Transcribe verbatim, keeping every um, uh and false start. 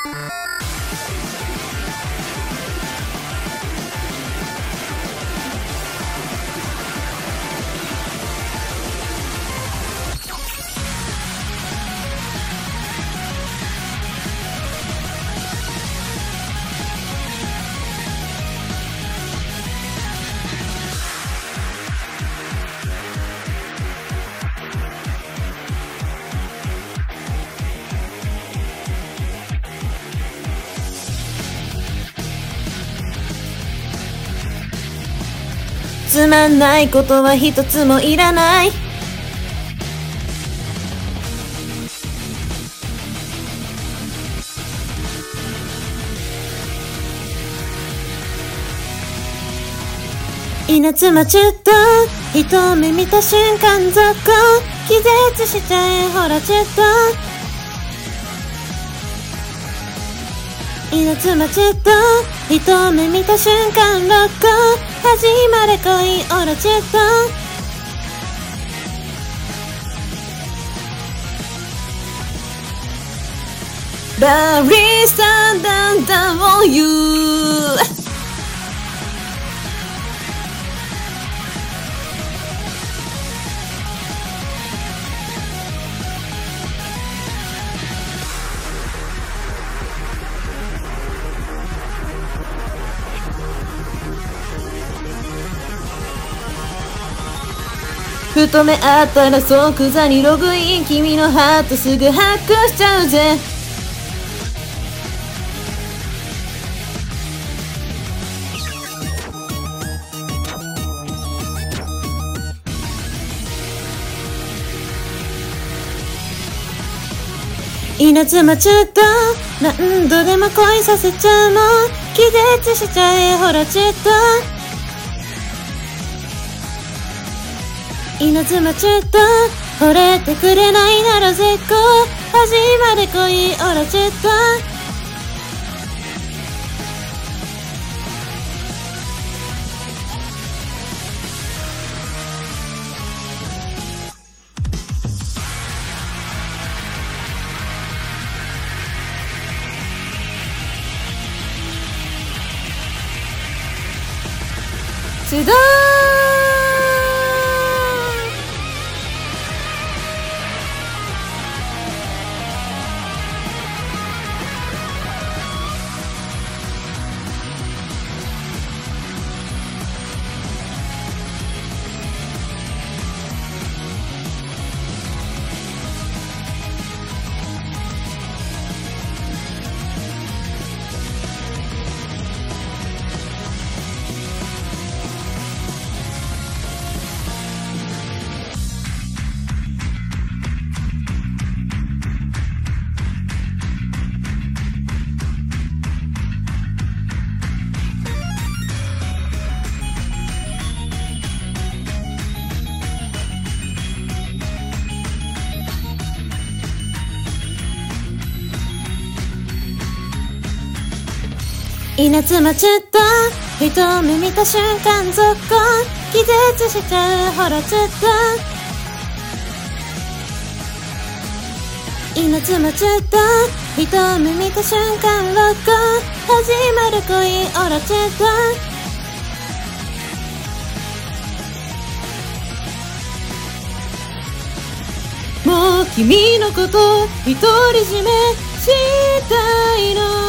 つまんないことは一つもいらない。稲妻中と一目見た瞬間ゾッコ気絶しちゃえほらちょっと稲妻中と一目見た瞬間ロッコ始まる恋オラチェットバリスタダンダンを言うふと目あったら即座にログイン君のハートすぐハックしちゃうぜ稲妻ちょっと何度でも恋させちゃうの気絶しちゃえほらちょっと稲妻ちょっと惚れてくれないなら絶好始まる恋オラちょっとつどー稲妻ちょっと一目見た瞬間ゾッコ気絶しちゃうほらちょっと稲妻ちょっと一目見た瞬間ロッコ始まる恋オラちょっともう君のこと独り占めしたいの